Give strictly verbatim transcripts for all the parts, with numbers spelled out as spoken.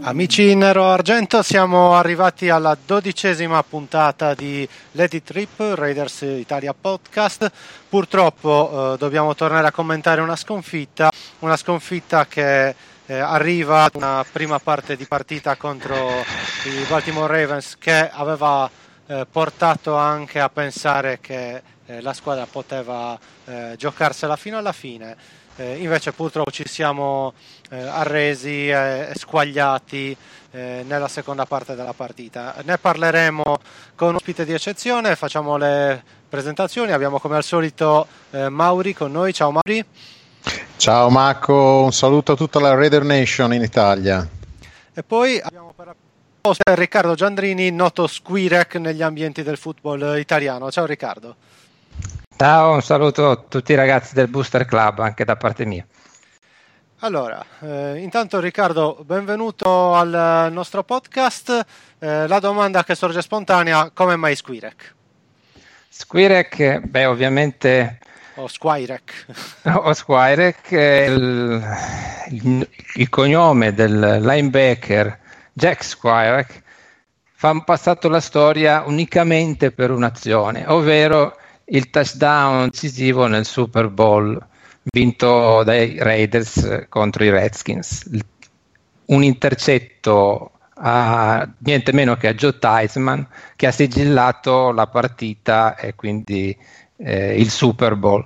Amici Nero Argento, siamo arrivati alla dodicesima puntata di Let It Rip, Raiders Italia Podcast. Purtroppo eh, dobbiamo tornare a commentare una sconfitta, una sconfitta che eh, arriva ad una prima parte di partita contro i Baltimore Ravens che aveva eh, portato anche a pensare che eh, la squadra poteva eh, giocarsela fino alla fine. Eh, invece purtroppo ci siamo eh, arresi e eh, squagliati eh, nella seconda parte della partita. Ne parleremo con un ospite di eccezione, facciamo le presentazioni, abbiamo come al solito eh, Mauri con noi. Ciao Mauri. Ciao Marco, un saluto a tutta la Raider Nation in Italia. E poi abbiamo per apposta Riccardo Giandrini, noto Squirek negli ambienti del football italiano. Ciao Riccardo. Ciao, un saluto a tutti i ragazzi del Booster Club anche da parte mia. Allora, eh, intanto Riccardo, benvenuto al nostro podcast. Eh, la domanda che sorge spontanea: come mai Squirek? Squirek, beh, ovviamente. O Squirek. O Squirek, il, il, il cognome del linebacker Jack Squirek fa passato la storia unicamente per un'azione, ovvero il touchdown decisivo nel Super Bowl vinto dai Raiders contro i Redskins, un intercetto a niente meno che a Joe Theismann che ha sigillato la partita e quindi eh, il Super Bowl.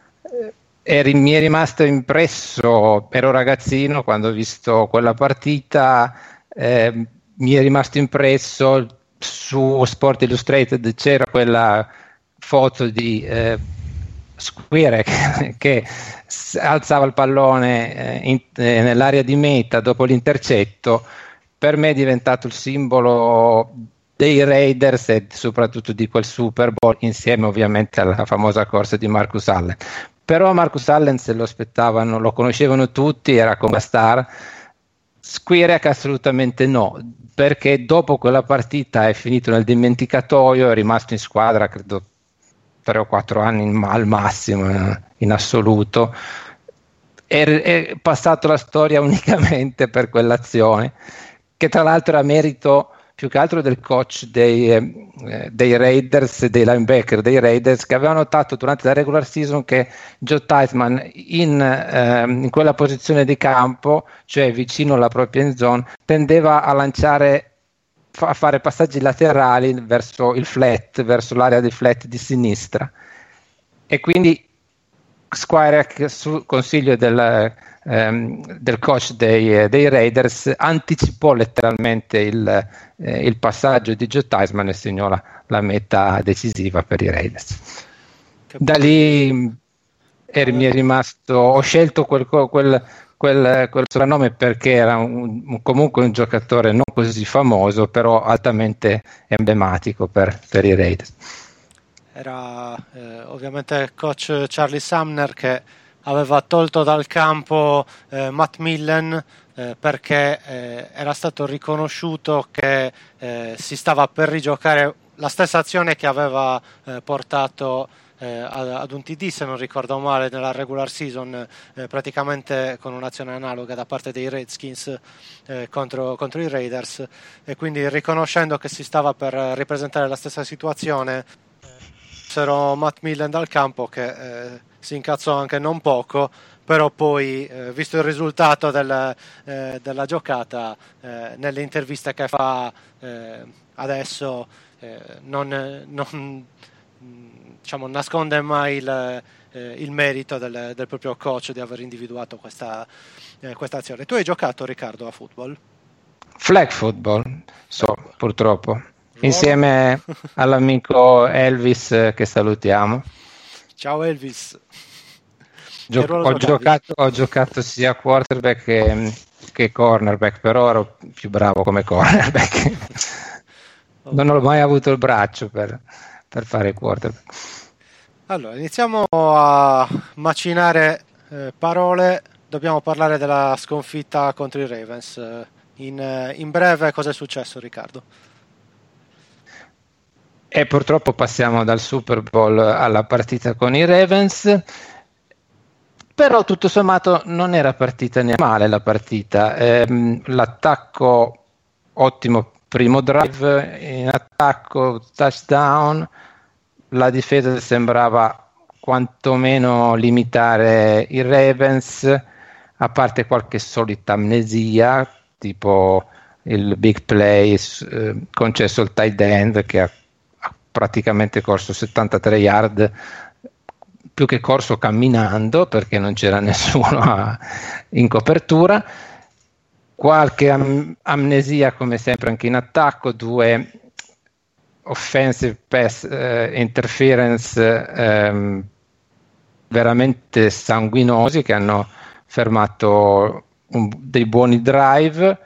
E mi è rimasto impresso, ero ragazzino quando ho visto quella partita, eh, mi è rimasto impresso su Sport Illustrated c'era quella foto di eh, Squirek che alzava il pallone eh, in, eh, nell'area di meta dopo l'intercetto. Per me è diventato il simbolo dei Raiders e soprattutto di quel Super Bowl, insieme ovviamente alla famosa corsa di Marcus Allen. Però Marcus Allen se lo aspettavano, lo conoscevano tutti, era come star. Squirek assolutamente no, perché dopo quella partita è finito nel dimenticatoio, è rimasto in squadra credo tre o quattro anni al massimo in assoluto, è, è passato la storia unicamente per quell'azione, che tra l'altro era merito più che altro del coach dei, eh, dei Raiders, dei linebacker dei Raiders, che aveva notato durante la regular season che Joe Theismann in, eh, in quella posizione di campo, cioè vicino alla propria end zone, tendeva a lanciare a fare passaggi laterali verso il flat, verso l'area di flat di sinistra, e quindi Squirek, su consiglio del, ehm, del coach dei, dei Raiders, anticipò letteralmente il, eh, il passaggio di Joe Theismann e segnò la, la meta decisiva per i Raiders. Da lì er, mi è rimasto, ho scelto quel, quel Quel, quel soprannome perché era un, comunque un giocatore non così famoso, però altamente emblematico per, per i Raiders. Era eh, ovviamente il coach Charlie Sumner che aveva tolto dal campo eh, Matt Millen eh, perché eh, era stato riconosciuto che eh, si stava per rigiocare la stessa azione che aveva eh, portato Eh, ad un T D, se non ricordo male, nella regular season, eh, praticamente con un'azione analoga da parte dei Redskins eh, contro, contro i Raiders, e quindi riconoscendo che si stava per ripresentare la stessa situazione c'era Matt Millen dal campo che eh, si incazzò anche non poco, però poi eh, visto il risultato del, eh, della giocata, eh, nelle interviste che fa eh, adesso eh, non, non diciamo nasconde mai il, eh, il merito del, del proprio coach di aver individuato questa, eh, questa azione. Tu hai giocato, Riccardo, a football? Flag football, so, purtroppo, Ruolo. Insieme all'amico Elvis che salutiamo. Ciao Elvis. Gio- ho, giocato, ho giocato sia quarterback che, che cornerback, però ero più bravo come cornerback. Oh. Non ho mai avuto il braccio per... per fare quarterback. Allora, iniziamo a macinare eh, parole. Dobbiamo parlare della sconfitta contro i Ravens. In, in breve, cosa è successo, Riccardo? E purtroppo passiamo dal Super Bowl alla partita con i Ravens. però tutto sommato non era partita neanche male la partita. Ehm, l'attacco ottimo, primo drive in attacco, touchdown, la difesa sembrava quantomeno limitare i Ravens, a parte qualche solita amnesia, tipo il big play eh, concesso al tight end che ha, ha praticamente corso settantatré yard, più che corso camminando, perché non c'era nessuno a, in copertura. Qualche am- amnesia come sempre anche in attacco, due offensive pass eh, interference eh, veramente sanguinosi che hanno fermato un, dei buoni drive,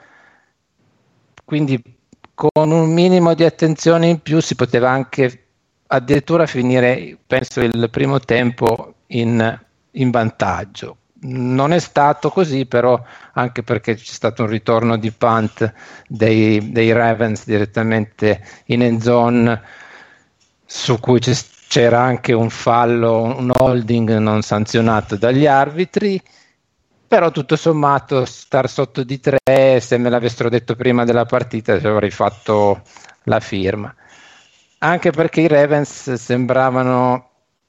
quindi con un minimo di attenzione in più si poteva anche addirittura finire, penso, il primo tempo in, in vantaggio. Non è stato così, però, anche perché c'è stato un ritorno di punt dei, dei Ravens direttamente in end zone, su cui c'era anche un fallo, un holding non sanzionato dagli arbitri. Però tutto sommato star sotto di tre, se me l'avessero detto prima della partita avrei fatto la firma, anche perché i Ravens sembravano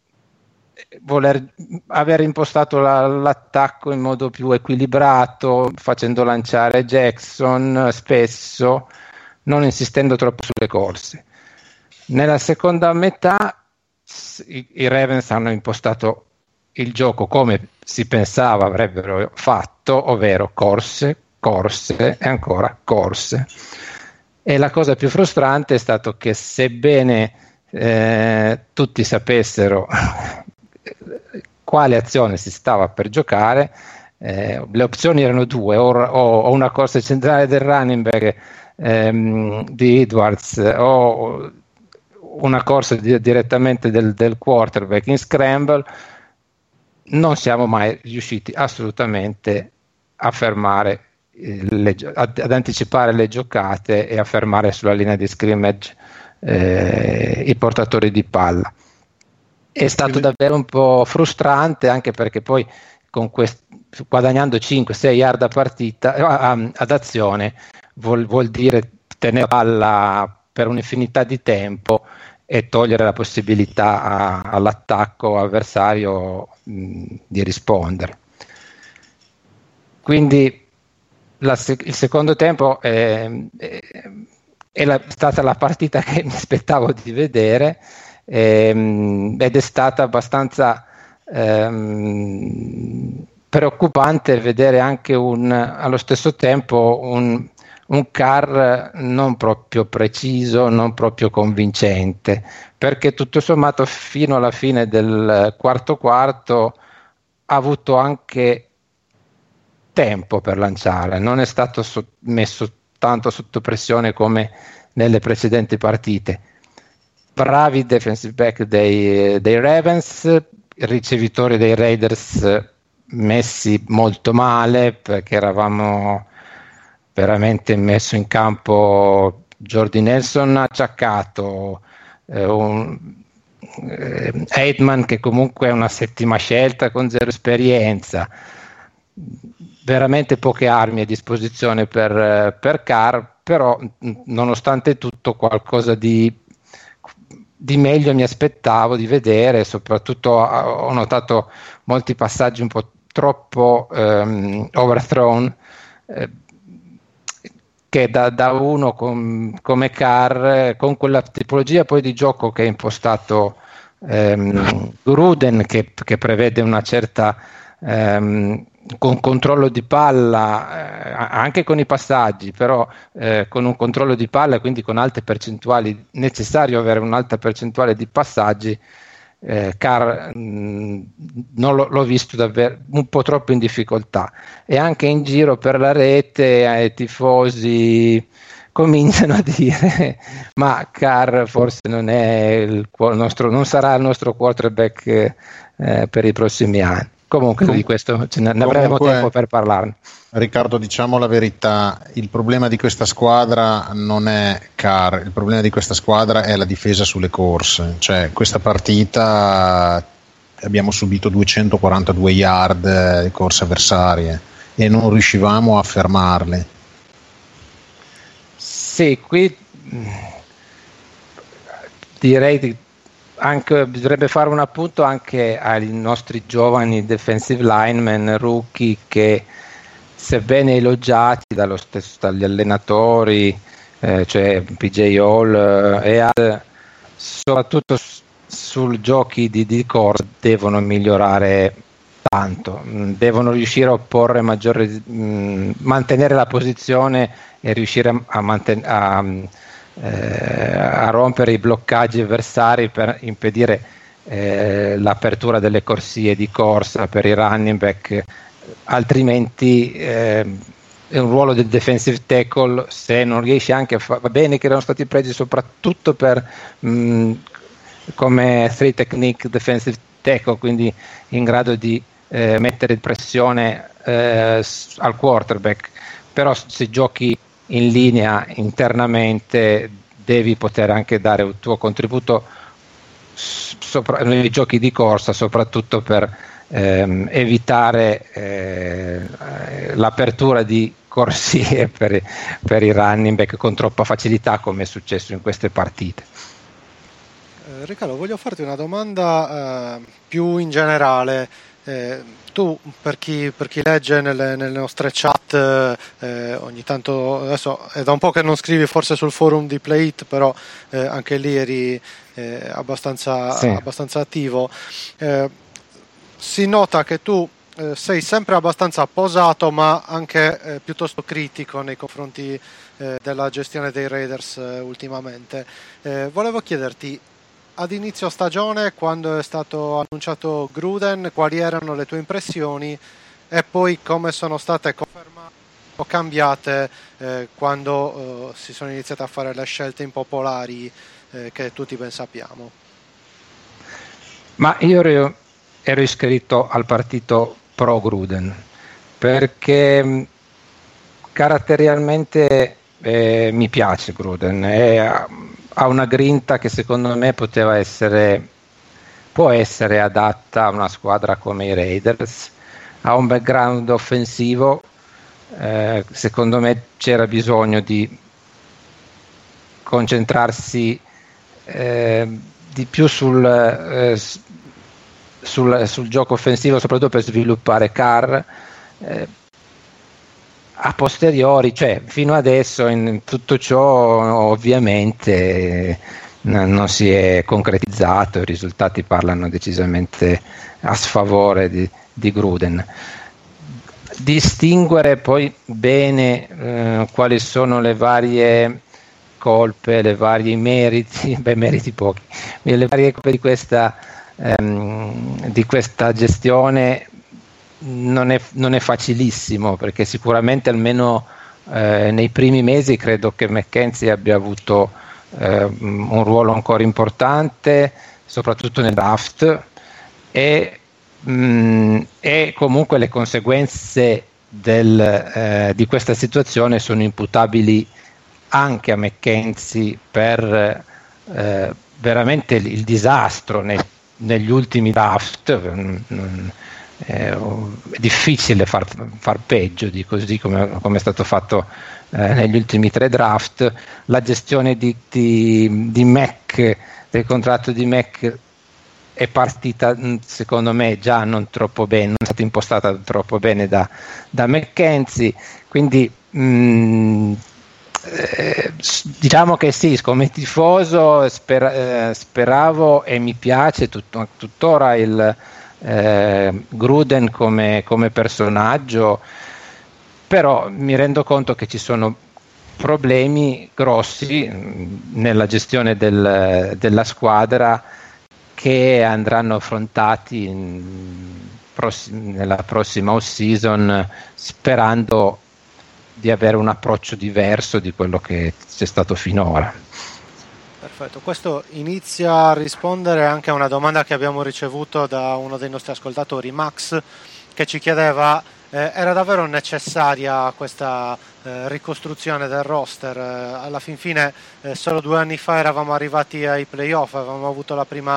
voler aver impostato la, l'attacco in modo più equilibrato, facendo lanciare Jackson spesso, non insistendo troppo sulle corse. Nella seconda metà i, i Ravens hanno impostato il gioco come si pensava avrebbero fatto, ovvero corse, corse e ancora corse. E la cosa più frustrante è stato che, sebbene eh, tutti sapessero quale azione si stava per giocare, eh, le opzioni erano due: o, o una corsa centrale del running back ehm, di Edwards, o una corsa di, direttamente del, del quarterback in scramble. Non siamo mai riusciti assolutamente a fermare le, ad, ad anticipare le giocate e a fermare sulla linea di scrimmage eh, i portatori di palla. È stato davvero un po' frustrante, anche perché poi con quest- guadagnando cinque sei yard a partita a, ad azione vuol, vuol dire tenere la palla per un'infinità di tempo e togliere la possibilità a, all'attacco avversario mh, di rispondere. Quindi la, il secondo tempo è, è, è la, stata la partita che mi aspettavo di vedere, ehm, ed è stata abbastanza ehm, preoccupante vedere anche un, allo stesso tempo un un Carr non proprio preciso, non proprio convincente, perché tutto sommato fino alla fine del quarto quarto ha avuto anche tempo per lanciare, non è stato so- messo tanto sotto pressione come nelle precedenti partite. Bravi defensive back dei, dei Ravens, ricevitori dei Raiders messi molto male, perché eravamo veramente messo in campo Jordy Nelson acciaccato, eh, un, eh, Aitman che comunque è una settima scelta con zero esperienza, veramente poche armi a disposizione per, per Carr, però nonostante tutto qualcosa di, di meglio mi aspettavo di vedere. Soprattutto ho notato molti passaggi un po' troppo um, overthrown, eh, che da, da uno com, come Carr, con quella tipologia poi di gioco che ha impostato ehm, Gruden, che, che prevede una certa ehm, con controllo di palla, eh, anche con i passaggi, però eh, con un controllo di palla e quindi con alte percentuali, necessario avere un'alta percentuale di passaggi. Eh, Carr mh, non lo, l'ho visto davvero un po' troppo in difficoltà, e anche in giro per la rete eh, i tifosi cominciano a dire ma Carr forse non è il nostro, non sarà il nostro quarterback eh, per i prossimi anni. Comunque Com- di questo ce ne, ne avremo tempo per parlarne. Riccardo, diciamo la verità, il problema di questa squadra non è Carr, il problema di questa squadra è la difesa sulle corse. Cioè, questa partita abbiamo subito duecentoquarantadue yard eh, di corse avversarie e non riuscivamo a fermarle. Sì, qui direi di anche bisognerebbe fare un appunto anche ai nostri giovani defensive linemen rookie che, sebbene elogiati dallo stesso, dagli allenatori, eh, cioè P J Hall eh, e altri, soprattutto s- sul giochi di, di corsa devono migliorare tanto, mh, devono riuscire a opporre maggiore, mh, mantenere la posizione e riuscire a, a mantenere a, eh, a rompere i bloccaggi avversari per impedire eh, l'apertura delle corsie di corsa per i running back, altrimenti eh, è un ruolo del defensive tackle, se non riesce anche a fare, va bene che erano stati presi soprattutto per mh, come three technique defensive tackle, quindi in grado di eh, mettere pressione eh, al quarterback, però se giochi in linea internamente devi poter anche dare un tuo contributo sopra, nei giochi di corsa, soprattutto per ehm, evitare eh, l'apertura di corsie per, per i running back con troppa facilità, come è successo in queste partite. Eh, Riccardo, voglio farti una domanda eh, più in generale. Eh, tu, per chi, per chi legge nelle, nelle nostre chat, eh, ogni tanto, adesso è da un po' che non scrivi forse sul forum di Play-It, però eh, anche lì eri eh, abbastanza, Sì. abbastanza attivo. Eh, si nota che tu eh, sei sempre abbastanza posato, ma anche eh, piuttosto critico nei confronti eh, della gestione dei Raiders eh, ultimamente. Eh, volevo chiederti, ad inizio stagione, quando è stato annunciato Gruden, quali erano le tue impressioni e poi come sono state confermate o cambiate eh, quando eh, si sono iniziate a fare le scelte impopolari eh, che tutti ben sappiamo? Ma io ero, ero iscritto al partito pro Gruden perché mh, caratterialmente eh, mi piace Gruden, è, ha una grinta che secondo me poteva essere, può essere adatta a una squadra come i Raiders, ha un background offensivo, eh, secondo me c'era bisogno di concentrarsi eh, di più sul, eh, sul, sul gioco offensivo, soprattutto per sviluppare Carr. Eh, a posteriori, cioè fino adesso in tutto ciò ovviamente eh, non si è concretizzato, i risultati parlano decisamente a sfavore di, di Gruden. Distinguere poi bene eh, quali sono le varie colpe, le varie meriti, beh meriti pochi, le varie colpe di questa, ehm, di questa gestione non è, non è facilissimo, perché sicuramente almeno eh, nei primi mesi credo che McKenzie abbia avuto eh, un ruolo ancora importante, soprattutto nel draft, e, mh, e comunque le conseguenze del, eh, di questa situazione sono imputabili anche a McKenzie per eh, veramente il, il disastro nei, negli ultimi draft. Mh, Eh, è difficile far, far peggio di così come, come è stato fatto eh, negli ultimi tre draft. La gestione di, di, di Mac, del contratto di Mac, è partita secondo me già non troppo bene, non è stata impostata troppo bene da, da McKenzie, quindi mh, eh, diciamo che sì, come tifoso sper, eh, speravo e mi piace tut, tuttora il Eh, Gruden come, come personaggio, però mi rendo conto che ci sono problemi grossi mh, nella gestione del, della squadra che andranno affrontati in, prossim- nella prossima off-season, sperando di avere un approccio diverso di quello che c'è stato finora. Perfetto, questo inizia a rispondere anche a una domanda che abbiamo ricevuto da uno dei nostri ascoltatori, Max, che ci chiedeva eh, era davvero necessaria questa eh, ricostruzione del roster. Eh, alla fin fine eh, solo due anni fa eravamo arrivati ai playoff, avevamo avuto la prima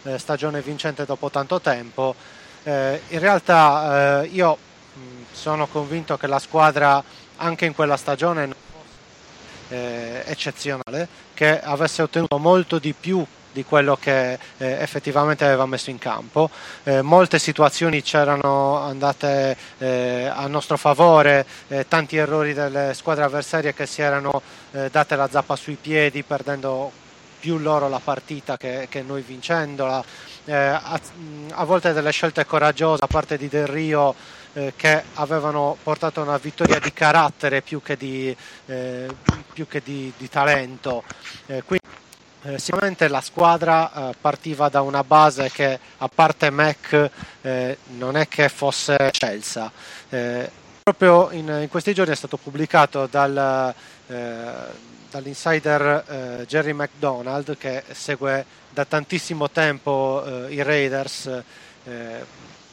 eh, stagione vincente dopo tanto tempo. Eh, in realtà eh, io mh, sono convinto che la squadra anche in quella stagione non fosse eh, eccezionale, che avesse ottenuto molto di più di quello che eh, effettivamente aveva messo in campo. Eh, molte situazioni c'erano andate eh, a nostro favore, eh, tanti errori delle squadre avversarie che si erano eh, date la zappa sui piedi, perdendo più loro la partita che, che noi vincendola. Eh, a, a volte delle scelte coraggiose da parte di Del Rio eh, che avevano portato a una vittoria di carattere più che di, eh, più che di, di talento. Eh, quindi Eh, sicuramente la squadra eh, partiva da una base che, a parte Mac, eh, non è che fosse eccelsa. Eh, proprio in, in questi giorni è stato pubblicato dal, eh, dall'insider eh, Jerry McDonald, che segue da tantissimo tempo eh, i Raiders, eh,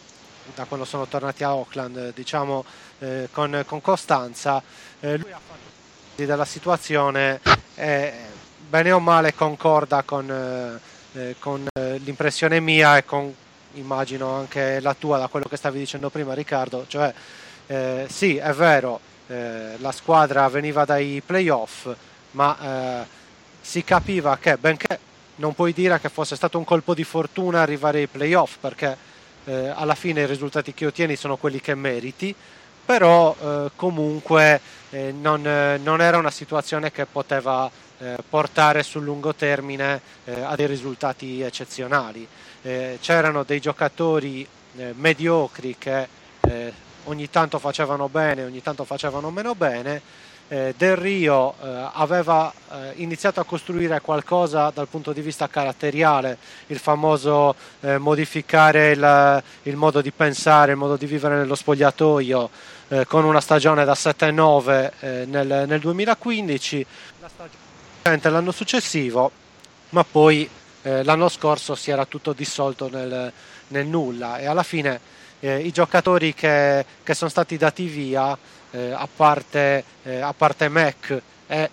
da quando sono tornati a Oakland, diciamo eh, con, con costanza. Eh, lui ha fatto della situazione e bene o male concorda con, eh, con eh, l'impressione mia e con, immagino, anche la tua, da quello che stavi dicendo prima, Riccardo. Cioè eh, sì, è vero, eh, la squadra veniva dai playoff, ma eh, si capiva che, benché non puoi dire che fosse stato un colpo di fortuna arrivare ai playoff, perché eh, alla fine i risultati che ottieni sono quelli che meriti, però eh, comunque eh, non, eh, non era una situazione che poteva eh, portare sul lungo termine eh, a dei risultati eccezionali. Eh, c'erano dei giocatori eh, mediocri che eh, ogni tanto facevano bene, ogni tanto facevano meno bene. eh, Del Rio eh, aveva eh, iniziato a costruire qualcosa dal punto di vista caratteriale, il famoso eh, modificare il, il modo di pensare, il modo di vivere nello spogliatoio, eh, con una stagione da sette nove eh, nel, nel duemilaquindici, la stagione l'anno successivo, ma poi eh, l'anno scorso si era tutto dissolto nel, nel nulla, e alla fine eh, i giocatori che, che sono stati dati via, eh, a parte eh, a parte Mac e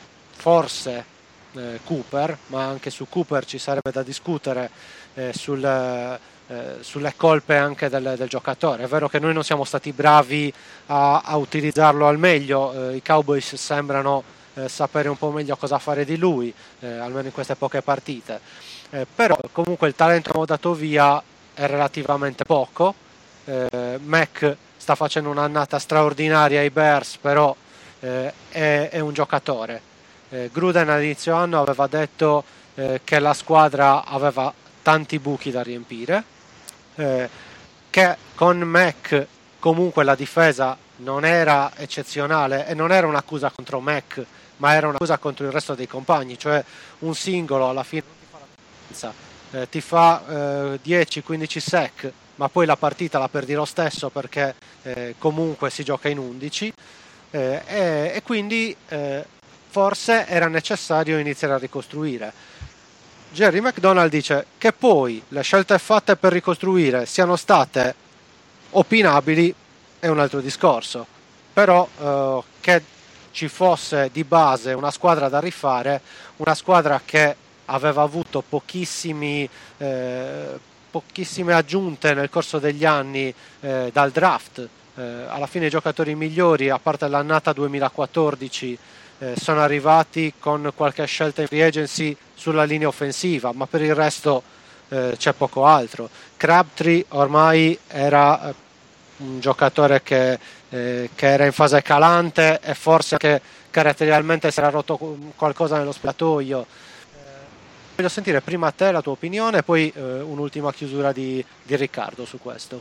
forse eh, Cooper, ma anche su Cooper ci sarebbe da discutere eh, sul, eh, sulle colpe anche del, del giocatore. È vero che noi non siamo stati bravi a, a utilizzarlo al meglio, eh, i Cowboys sembrano Eh, sapere un po' meglio cosa fare di lui, eh, almeno in queste poche partite, eh, però comunque il talento che abbiamo dato via è relativamente poco. eh, Mac sta facendo un'annata straordinaria ai Bears, però eh, è, è un giocatore. eh, Gruden all'inizio anno aveva detto eh, che la squadra aveva tanti buchi da riempire, eh, che con Mac comunque la difesa non era eccezionale, e non era un'accusa contro Mac, ma era un'accusa contro il resto dei compagni. Cioè un singolo alla fine non ti fa la differenza, eh, ti fa eh, dieci quindici sack, ma poi la partita la perdi lo stesso, perché eh, comunque si gioca in undici, eh, e, e quindi eh, forse era necessario iniziare a ricostruire. Jerry McDonald dice che poi le scelte fatte per ricostruire siano state opinabili, è un altro discorso, però eh, che ci fosse di base una squadra da rifare, una squadra che aveva avuto pochissimi, eh, pochissime aggiunte nel corso degli anni eh, dal draft. Eh, alla fine i giocatori migliori, a parte l'annata duemilaquattordici, eh, sono arrivati con qualche scelta in free agency sulla linea offensiva, ma per il resto eh, c'è poco altro. Crabtree ormai era eh, un giocatore che, eh, che era in fase calante, e forse anche caratterialmente si era rotto qualcosa nello spogliatoio. Eh, voglio sentire prima te la tua opinione, e poi eh, un'ultima chiusura di, di Riccardo su questo.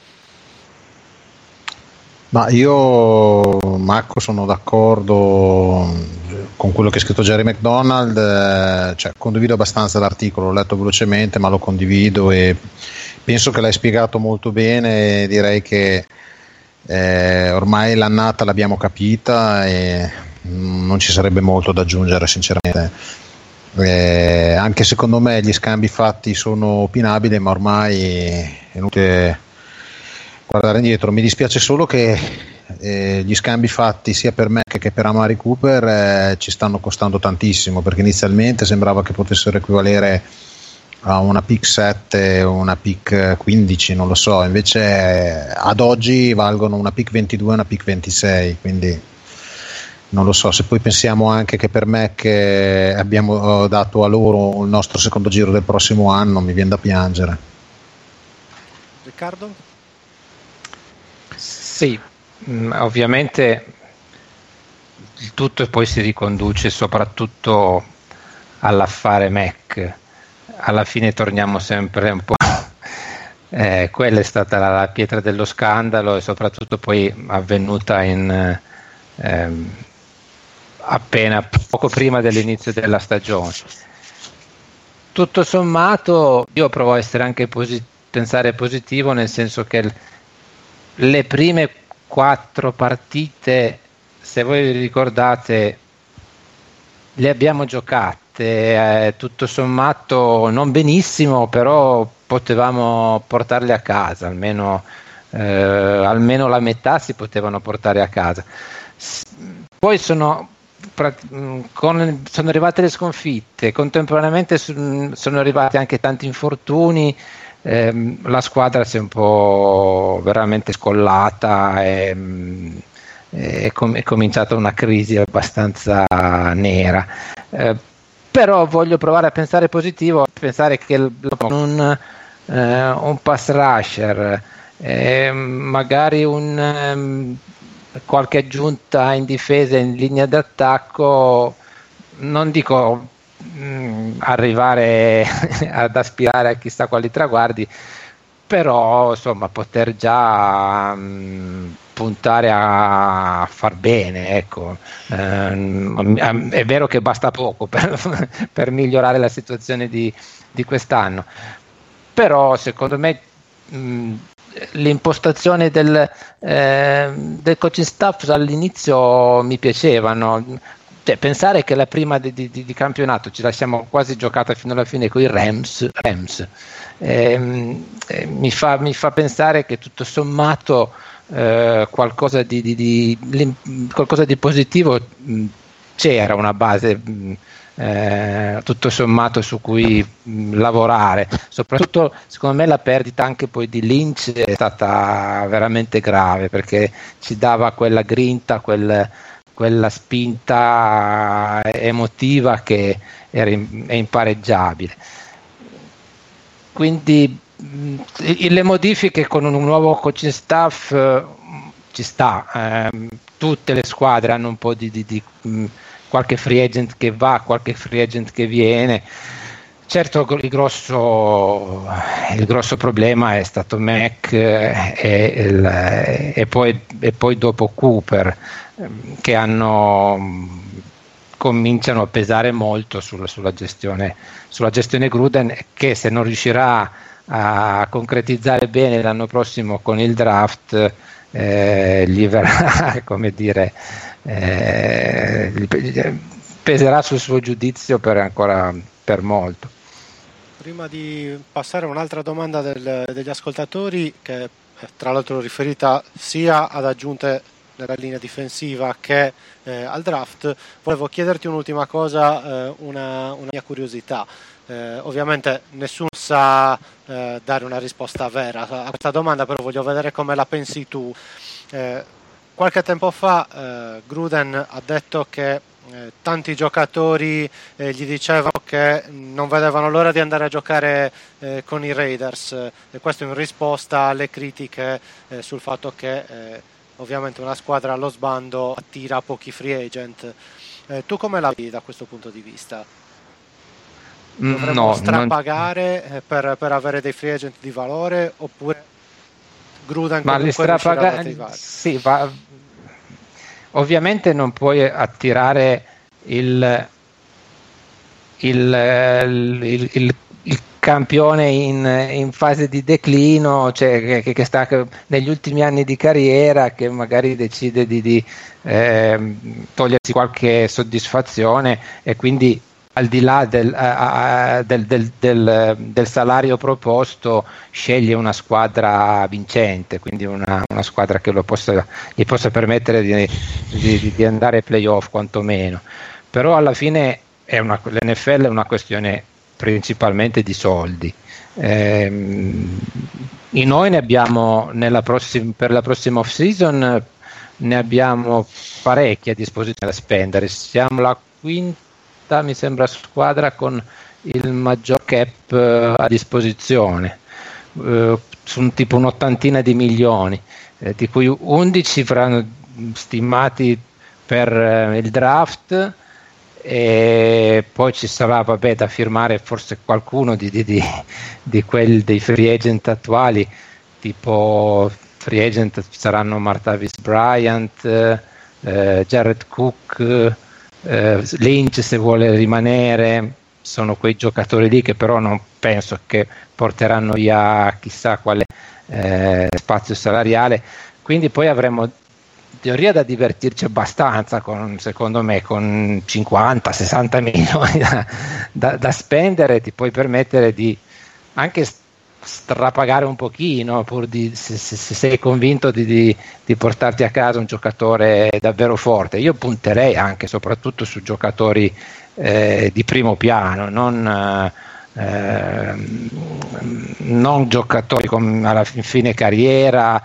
Ma io, Marco, sono d'accordo con quello che ha scritto Jerry McDonald, eh, cioè, condivido abbastanza l'articolo, l'ho letto velocemente ma lo condivido e penso che l'hai spiegato molto bene. Direi che eh, ormai l'annata l'abbiamo capita e non ci sarebbe molto da aggiungere, sinceramente. Eh, anche secondo me gli scambi fatti sono opinabili, ma ormai è inutile guardare indietro. Mi dispiace solo che eh, gli scambi fatti sia per Mac che per Amari Cooper eh, ci stanno costando tantissimo, perché inizialmente sembrava che potessero equivalere a una pick sette o una pick quindici, non lo so, invece ad oggi valgono una pick ventidue e una pick ventisei, quindi non lo so. Se poi pensiamo anche che per me che abbiamo dato a loro il nostro secondo giro del prossimo anno, mi viene da piangere. Riccardo? Sì, ovviamente il tutto poi si riconduce soprattutto all'affare Mac. Alla fine torniamo sempre un po', eh, quella è stata la, la pietra dello scandalo, e soprattutto poi avvenuta in ehm, appena poco prima dell'inizio della stagione. Tutto sommato io provo a essere anche posi- pensare positivo, nel senso che l- le prime quattro partite, se voi vi ricordate, le abbiamo giocate, eh, tutto sommato non benissimo, però potevamo portarle a casa, almeno, eh, almeno la metà si potevano portare a casa. S- poi sono, con, sono arrivate le sconfitte, contemporaneamente sono arrivati anche tanti infortuni. Eh, la squadra si è un po' veramente scollata e è, com- è cominciata una crisi abbastanza nera, eh, però voglio provare a pensare positivo, a pensare che il, un, eh, un pass rusher, eh, magari un, um, qualche aggiunta in difesa, in linea d'attacco, non dico arrivare ad aspirare a chissà quali traguardi, però insomma poter già mh, puntare a far bene, ecco. Eh, è vero che basta poco per, per migliorare la situazione di, di quest'anno, però secondo me mh, l'impostazione del, eh, del coaching staff all'inizio mi piacevano. Cioè, pensare che la prima di, di, di campionato ce la siamo quasi giocata fino alla fine con i Rams, Rams eh, eh, mi, fa, mi fa pensare che tutto sommato eh, qualcosa, di, di, di, qualcosa di positivo mh, c'era, una base mh, eh, tutto sommato su cui mh, lavorare. Soprattutto secondo me la perdita anche poi di Lynch è stata veramente grave, perché ci dava quella grinta, quel quella spinta emotiva che era in, è impareggiabile. Quindi mh, le modifiche con un nuovo coaching staff eh, ci sta, eh, tutte le squadre hanno un po' di, di, di mh, qualche free agent che va, qualche free agent che viene. Certo, il grosso, il grosso problema è stato Mac eh, e, il, e, poi, e poi dopo Cooper, che hanno cominciano a pesare molto sulla, sulla gestione sulla gestione Gruden, che se non riuscirà a concretizzare bene l'anno prossimo con il draft eh, gli verrà, come dire, eh, peserà sul suo giudizio per ancora per molto. Prima di passare a un'altra domanda del, degli ascoltatori, che è tra l'altro riferita sia ad aggiunte nella linea difensiva che eh, al draft, volevo chiederti un'ultima cosa, eh, una, una mia curiosità. Eh, ovviamente nessuno sa eh, dare una risposta vera a questa domanda, però voglio vedere come la pensi tu. Eh, qualche tempo fa eh, Gruden ha detto che Eh, tanti giocatori eh, gli dicevano che non vedevano l'ora di andare a giocare eh, con i Raiders, e eh, questo in risposta alle critiche eh, sul fatto che eh, ovviamente una squadra allo sbando attira pochi free agent. Eh, tu come la vedi da questo punto di vista? Dovremmo no, strapagare non... per, per avere dei free agent di valore, oppure Gruden Ma comunque riuscirà ad attivare? Sì, va... Ovviamente non puoi attirare il, il, il, il, il campione in, in fase di declino, cioè che, che sta negli ultimi anni di carriera, che magari decide di, di eh, togliersi qualche soddisfazione, e quindi al di là del, uh, del, del, del, del salario proposto sceglie una squadra vincente, quindi una, una squadra che lo possa, gli possa permettere di, di, di andare ai playoff quantomeno. Però alla fine è una, l'N F L è una questione principalmente di soldi. Eh, noi ne abbiamo nella prossima, per la prossima off season ne abbiamo parecchi a disposizione da spendere. Siamo la quinta, mi sembra, squadra con il maggior cap uh, a disposizione, uh, su tipo un'ottantina di milioni, eh, di cui undici verranno stimati per uh, il draft, e poi ci sarà, vabbè, da firmare forse qualcuno di, di, di, di quelli dei free agent attuali, tipo free agent saranno Martavis Bryant, eh, Jared Cook, eh, Lynch se vuole rimanere. Sono quei giocatori lì che però non penso che porteranno via chissà quale eh, spazio salariale, quindi poi avremo teoria da divertirci abbastanza con, secondo me, con cinquanta sessanta milioni da, da, da spendere. Ti puoi permettere di anche strapagare un pochino, pur di, se, se, se sei convinto di, di, di portarti a casa un giocatore davvero forte. Io punterei anche soprattutto su giocatori eh, di primo piano, non eh, non giocatori con, alla fine carriera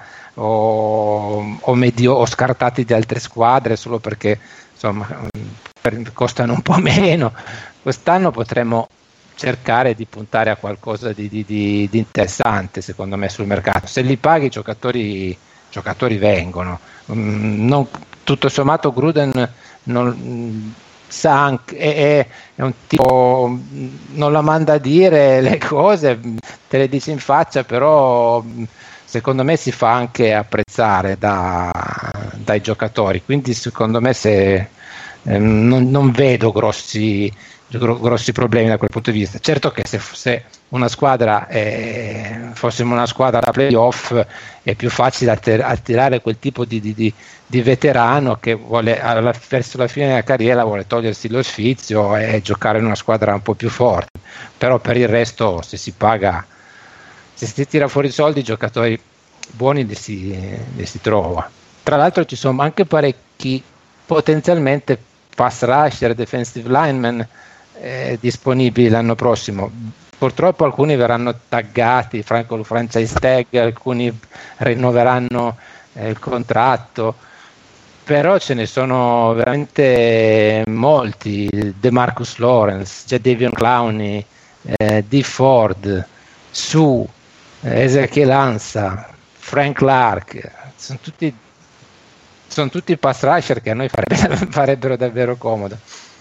o, o, medio, o scartati di altre squadre solo perché insomma per, costano un po' meno. Quest'anno potremmo cercare di puntare a qualcosa di, di, di, di interessante, secondo me, sul mercato. Se li paghi, i giocatori, giocatori vengono. Mm, non, tutto sommato Gruden non, sa anche, è, è un tipo, non la manda a dire le cose, te le dice in faccia, però secondo me si fa anche apprezzare da, dai giocatori, quindi secondo me se, eh, non, non vedo grossi grossi problemi da quel punto di vista. Certo che se, se una squadra è, fossimo una squadra da playoff, è più facile attir- attirare quel tipo di, di, di, di veterano che vuole alla, verso la fine della carriera vuole togliersi lo sfizio e giocare in una squadra un po' più forte. Però per il resto, se si paga, se si tira fuori i soldi, i giocatori buoni li si, li si trova. Tra l'altro ci sono anche parecchi potenzialmente pass rusher, defensive lineman Eh, disponibili l'anno prossimo. Purtroppo alcuni verranno taggati Franco franchise tag, alcuni rinnoveranno eh, il contratto, però ce ne sono veramente molti. DeMarcus Lawrence, Jadeveon Clowney, eh, D. Ford, Su, eh, Ezekiel Ansah, Frank Clark, sono tutti sono tutti pass rusher che a noi farebbe, farebbero davvero comodo.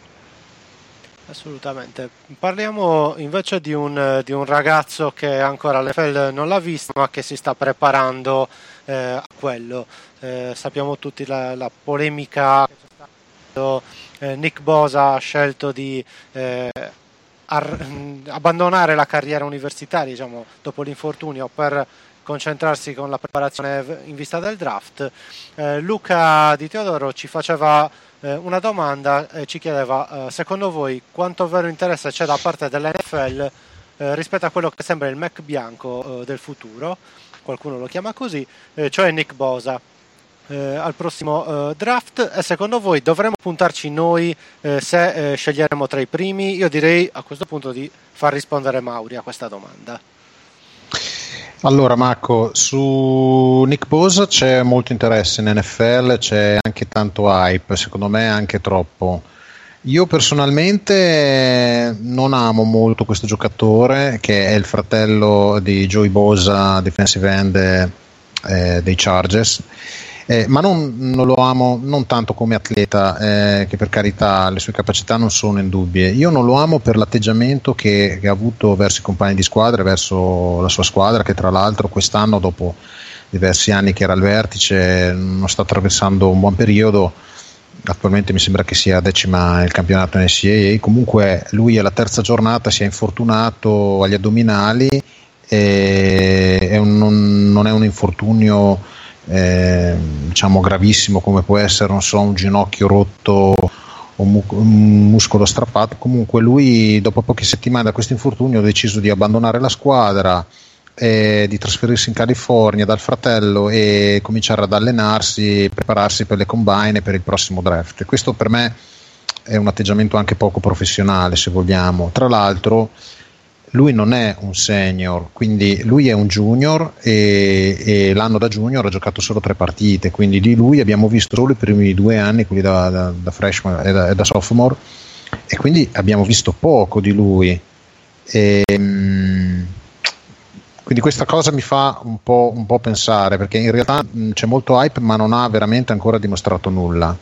Assolutamente. Parliamo invece di un, di un ragazzo che ancora l'N F L non l'ha visto, ma che si sta preparando eh, a quello. Eh, sappiamo tutti la, la polemica che c'è stato. Eh, Nick Bosa ha scelto di eh, ar- abbandonare la carriera universitaria, diciamo, dopo l'infortunio, per concentrarsi con la preparazione in vista del draft. Eh, Luca Di Teodoro ci faceva una domanda, eh, ci chiedeva eh, secondo voi quanto vero interesse c'è da parte dell'N F L eh, rispetto a quello che sembra il Mac bianco eh, del futuro, qualcuno lo chiama così, eh, cioè Nick Bosa eh, al prossimo eh, draft, e secondo voi dovremmo puntarci noi eh, se eh, sceglieremo tra i primi? Io direi a questo punto di far rispondere Mauri a questa domanda. Allora Marco, su Nick Bosa c'è molto interesse in N F L, c'è anche tanto hype, secondo me anche troppo. Io personalmente non amo molto questo giocatore, che è il fratello di Joey Bosa, defensive end eh, dei Chargers, eh, ma non, non lo amo non tanto come atleta, eh, che per carità le sue capacità non sono indubbie. Io non lo amo per l'atteggiamento che, che ha avuto verso i compagni di squadra, verso la sua squadra, che tra l'altro quest'anno, dopo diversi anni che era al vertice, non sta attraversando un buon periodo. Attualmente mi sembra che sia decima il campionato N C A A. Comunque lui alla terza giornata si è infortunato agli addominali, e è un, non, non è un infortunio Eh, diciamo gravissimo come può essere, non so, un ginocchio rotto o mu- un muscolo strappato. Comunque lui, dopo poche settimane da questo infortunio, ha deciso di abbandonare la squadra, eh, di trasferirsi in California dal fratello e cominciare ad allenarsi, prepararsi per le combine e per il prossimo draft. Questo per me è un atteggiamento anche poco professionale, se vogliamo. Tra l'altro lui non è un senior, quindi lui è un junior e, e l'anno da junior ha giocato solo tre partite, quindi di lui abbiamo visto solo i primi due anni, quelli da, da, da freshman e da, e da sophomore, e quindi abbiamo visto poco di lui. E, quindi questa cosa mi fa un po', un po' pensare, perché in realtà mh, c'è molto hype ma non ha veramente ancora dimostrato nulla.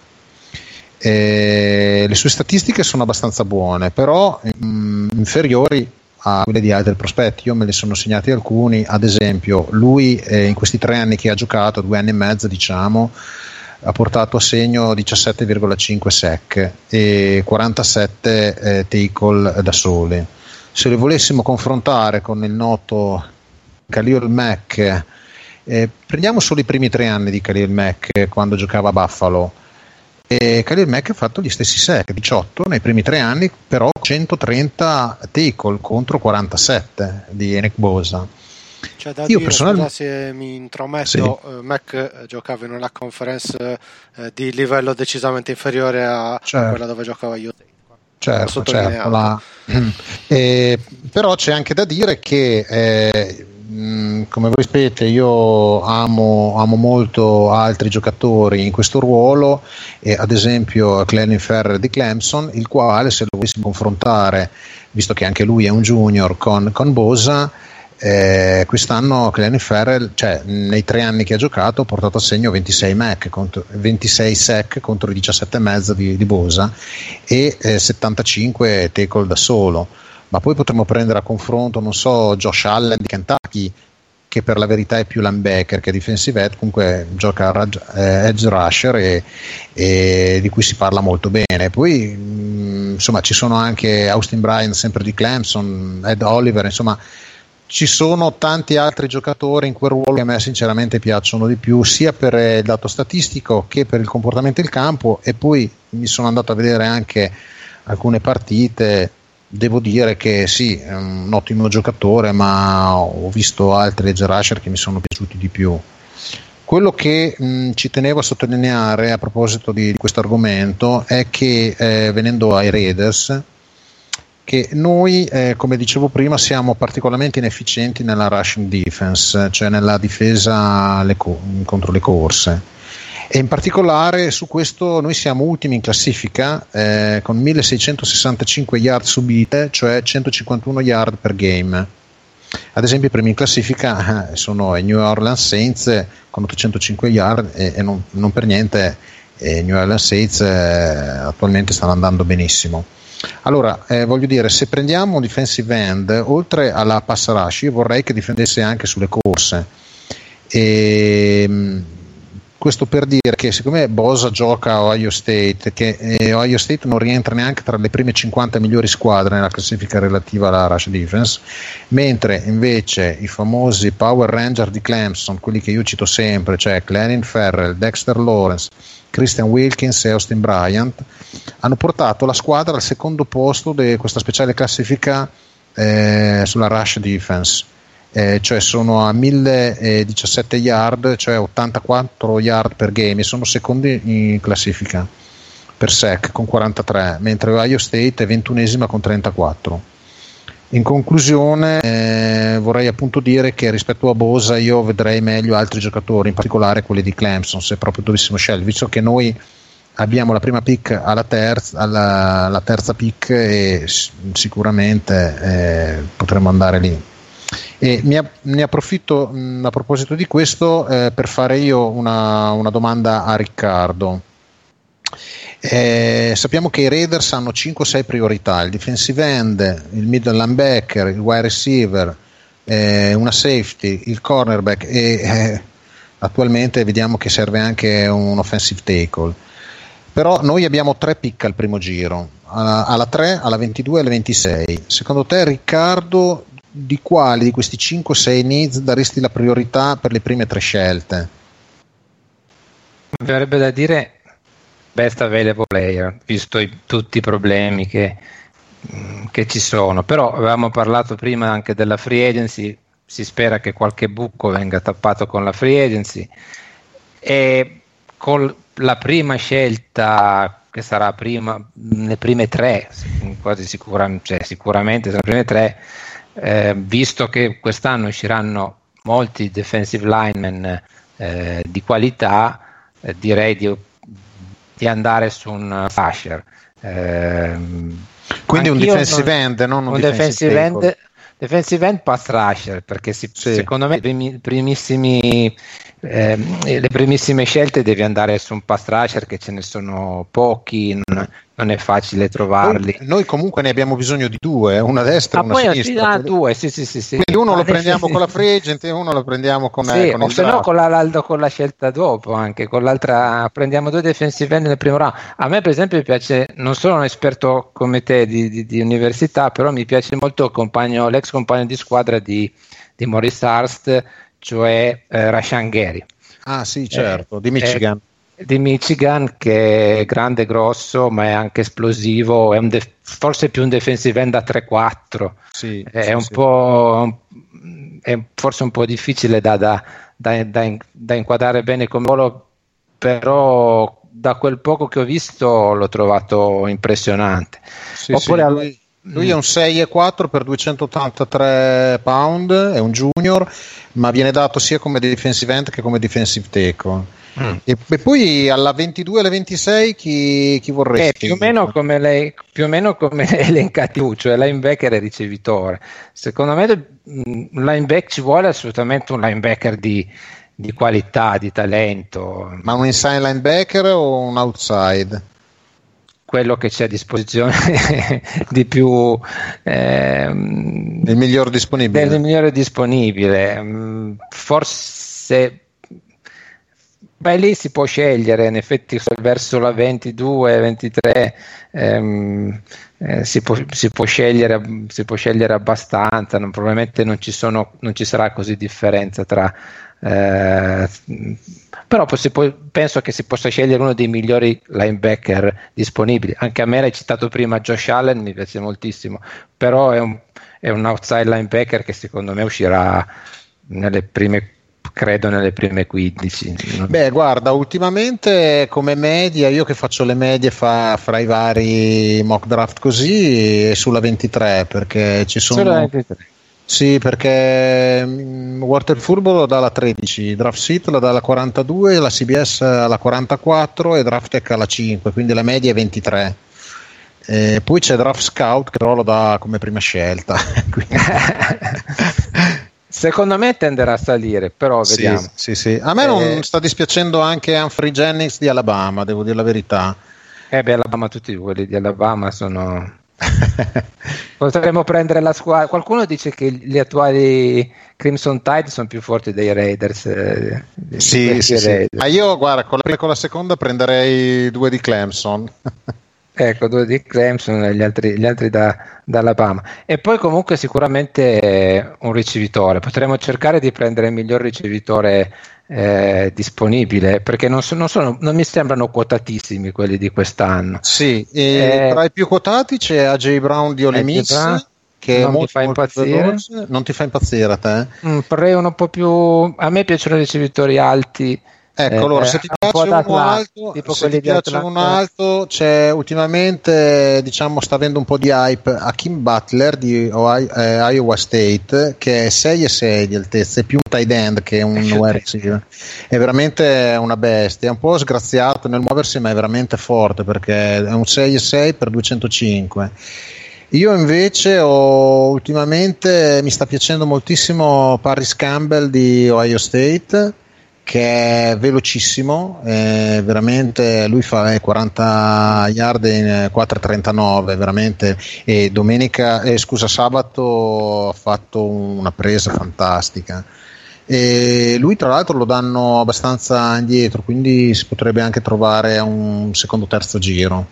E le sue statistiche sono abbastanza buone, però mh, inferiori a quelle di altri prospetti. Io me ne sono segnati alcuni, ad esempio lui eh, in questi tre anni che ha giocato, due anni e mezzo diciamo, ha portato a segno diciassette virgola cinque sack e quarantasette eh, tackle da sole. Se le volessimo confrontare con il noto Khalil Mack, eh, prendiamo solo i primi tre anni di Khalil Mack quando giocava a Buffalo, e Khalil Mack ha fatto gli stessi sack, diciotto nei primi tre anni, però centotrenta tackle contro quarantasette di Nick Bosa. C'è da Io dire, personal... scusa se mi intrometto, sì. uh, Mac uh, giocava in una conference uh, di livello decisamente inferiore a certo. quella dove giocava io. Certo, certo la... eh, però c'è anche da dire che eh, mh, come voi sapete io amo, amo molto altri giocatori in questo ruolo, e ad esempio Clelin Ferrell di Clemson, il quale, se lo volessimo confrontare, visto che anche lui è un junior, con, con Bosa, Eh, quest'anno Clelin Ferrell, cioè nei tre anni che ha giocato, ha portato a segno ventisei, Mac contro, ventisei sack contro i diciassette e mezzo di, di Bosa e eh, settantacinque tackle da solo. Ma poi potremmo prendere a confronto, non so, Josh Allen di Kentucky, che per la verità è più linebacker che defensive end, comunque gioca a eh, edge rusher e, e di cui si parla molto bene. Poi mh, insomma ci sono anche Austin Bryant sempre di Clemson, Ed Oliver, insomma ci sono tanti altri giocatori in quel ruolo che a me sinceramente piacciono di più, sia per il dato statistico che per il comportamento del campo. E poi mi sono andato a vedere anche alcune partite, devo dire che sì, è un ottimo giocatore, ma ho visto altri edge rusher che mi sono piaciuti di più. Quello che mh, ci tenevo a sottolineare a proposito di, di questo argomento è che eh, venendo ai Raiders, che noi, eh, come dicevo prima, siamo particolarmente inefficienti nella rushing defense, cioè nella difesa le co- contro le corse, e in particolare su questo noi siamo ultimi in classifica eh, con milleseicentosessantacinque yard subite, cioè centocinquantuno yard per game. Ad esempio i primi in classifica eh, sono i New Orleans Saints con ottocentocinque yard e, e non, non per niente eh, New Orleans Saints eh, attualmente stanno andando benissimo. Allora, eh, voglio dire, se prendiamo un defensive end, oltre alla pass rush, io vorrei che difendesse anche sulle corse. E, mh, questo per dire che siccome Bosa gioca a Ohio State, che eh, Ohio State non rientra neanche tra le prime cinquanta migliori squadre nella classifica relativa alla rush defense, mentre invece i famosi Power Ranger di Clemson, quelli che io cito sempre, cioè Clelin Ferrell, Dexter Lawrence, Christian Wilkins e Austin Bryant, hanno portato la squadra al secondo posto di questa speciale classifica eh, sulla rush defense, eh, cioè sono a millediciassette yard, cioè ottantaquattro yard per game, e sono secondi in classifica per sack con quarantatré, mentre Ohio State è ventunesima con trentaquattro. In conclusione eh, vorrei appunto dire che rispetto a Bosa io vedrei meglio altri giocatori, in particolare quelli di Clemson, se proprio dovessimo scegliere, visto che noi abbiamo la prima pick alla terza, alla, alla terza pick e sicuramente eh, potremmo andare lì. E mi, ne approfitto mh, a proposito di questo eh, per fare io una, una domanda a Riccardo. Eh, sappiamo che i Raiders hanno cinque sei priorità: il defensive end, il middle linebacker, il wide receiver, eh, una safety, il cornerback e eh, attualmente vediamo che serve anche un offensive tackle. Però noi abbiamo tre pick al primo giro, alla, alla tre, alla ventidue e alla ventisei. Secondo te, Riccardo, di quali di questi cinque sei needs daresti la priorità per le prime tre scelte? Mi verrebbe da dire best available player, visto i, tutti i problemi che, che ci sono. Però avevamo parlato prima anche della free agency, si spera che qualche buco venga tappato con la free agency, e con la prima scelta che sarà prima, le prime tre, quasi sicura, cioè sicuramente le prime tre, eh, visto che quest'anno usciranno molti defensive linemen eh, di qualità, eh, direi di, di andare su un Fasher. Eh, Quindi un defensive end, non un, un defensive end, defensive end pass rusher, perché si, sì. secondo me i primissimi eh, le primissime scelte devi andare su un pass rusher, che ce ne sono pochi, non, non è facile trovarli. Noi, noi comunque ne abbiamo bisogno di due, una a destra e ah, una a sinistra. Ah, due, sì, sì, sì, sì. Quindi uno lo prendiamo con la free agent e uno lo prendiamo con, sì, eh, con o il se draft. no con la, con la scelta dopo, anche con l'altra prendiamo due defensive end nel primo round. A me per esempio mi piace, non sono un esperto come te di, di, di università, però mi piace molto il compagno, l'ex compagno di squadra di, di Maurice Hurst, cioè eh, Rashan Gary. Ah sì, certo, eh, di Michigan. Eh, di Michigan, che è grande e grosso, ma è anche esplosivo, è un def- forse più un defensive end da tre quattro. Sì, è sì, un sì. po' è forse un po' difficile da, da, da, da, da inquadrare bene come ruolo, però da quel poco che ho visto l'ho trovato impressionante. Sì, Oppure sì, lui, lui è un sei e quattro per duecentottantatré pound, è un junior, ma viene dato sia come defensive end che come defensive tackle. Mm. E, e poi alla ventidue e alla ventisei chi, chi vorresti? Eh, più o meno come lei, più o meno come elencati tu, cioè linebacker e ricevitore. Secondo me un linebacker ci vuole assolutamente un linebacker di, di qualità, di talento. Ma un inside linebacker o un outside? Quello che c'è a disposizione di più ehm, il miglior disponibile. Del migliore disponibile. Forse beh, lì si può scegliere, in effetti verso la ventidue ventitré ehm, eh, si, può, si, può scegliere, si può scegliere abbastanza, non, probabilmente non ci, sono, non ci sarà così differenza tra eh, però si può, penso che si possa scegliere uno dei migliori linebacker disponibili. Anche a me l'hai citato prima, Josh Allen mi piace moltissimo, però è un, è un outside linebacker che secondo me uscirà nelle prime credo nelle prime quindici. Beh, guarda, ultimamente come media, io che faccio le medie fa, fra i vari mock draft così, è sulla ventitré, perché ci sono sulla ventitré. Sì, perché Walter Furbo lo dà alla tredici, Draft Seat lo dà alla quarantadue, la C B S alla quarantaquattro e Drafttech alla cinque, quindi la media è ventitré. E poi c'è Draft Scout che però lo dà come prima scelta. Secondo me tenderà a salire, però vediamo. Sì, sì, sì. A me eh, non sta dispiacendo anche Humphrey Jennings di Alabama, devo dire la verità. Eh beh, Alabama, tutti quelli di Alabama sono... Potremmo prendere la squadra. Qualcuno dice che gli attuali Crimson Tide sono più forti dei Raiders. Eh, sì, sì, sì. Ma io, guarda, con la, con la seconda prenderei due di Clemson. Ecco, due di Clemson e gli altri, gli altri da, da Alabama. E poi comunque sicuramente un ricevitore. Potremmo cercare di prendere il miglior ricevitore eh, disponibile, perché non, so, non, sono, non mi sembrano quotatissimi quelli di quest'anno. Sì, e eh, tra i più quotati c'è A J Brown di Ole Miss, che non è molto, mi fa impazzire. Veloce. Non ti fa impazzire a te? Mm, vorrei un po' più. A me piacciono i ricevitori alti. Ecco, eh, allora se ti piace uno alto, tipo se ti piace uno alto, c'è ultimamente, diciamo, sta avendo un po' di hype Hakeem Butler di Ohio, eh, Iowa State, che è sei e sei di altezza, è più un tight end che un wide receiver. È veramente una bestia, è un po' sgraziato nel muoversi, ma è veramente forte, perché è un sei e sei per duecentocinque. Io invece ho ultimamente mi sta piacendo moltissimo Paris Campbell di Ohio State, che è velocissimo, eh, veramente lui fa quaranta yard in quattro e trentanove veramente, e domenica eh, scusa sabato ha fatto una presa fantastica, e lui tra l'altro lo danno abbastanza indietro, quindi si potrebbe anche trovare un secondo terzo giro.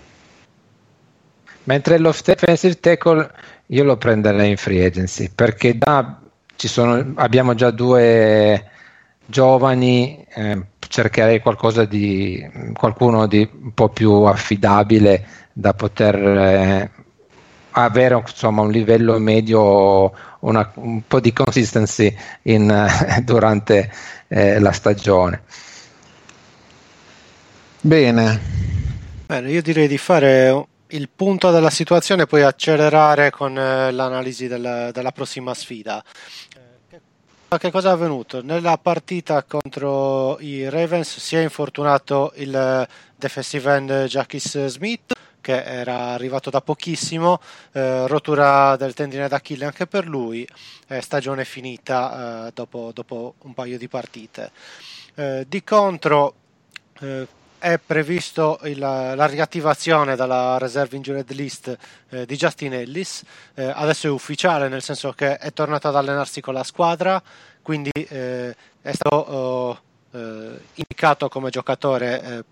Mentre lo offensive tackle io lo prenderei in free agency, perché da, ci sono, abbiamo già due giovani, eh, cercherei qualcosa di qualcuno di un po' più affidabile da poter eh, avere, insomma, un livello medio, una, un po' di consistency in, eh, durante eh, la stagione. Bene. Bene, io direi di fare il punto della situazione, puoi accelerare con eh, l'analisi della, della prossima sfida. Eh, che, che cosa è avvenuto? Nella partita contro i Ravens si è infortunato il defensive end Jacquizz Smith, che era arrivato da pochissimo, eh, rottura del tendine d'Achille anche per lui, eh, stagione finita eh, dopo, dopo un paio di partite. Eh, di contro eh, è previsto il, la riattivazione dalla reserve injured list eh, di Justin Ellis, eh, adesso è ufficiale, nel senso che è tornato ad allenarsi con la squadra, quindi eh, è stato eh, indicato come giocatore eh,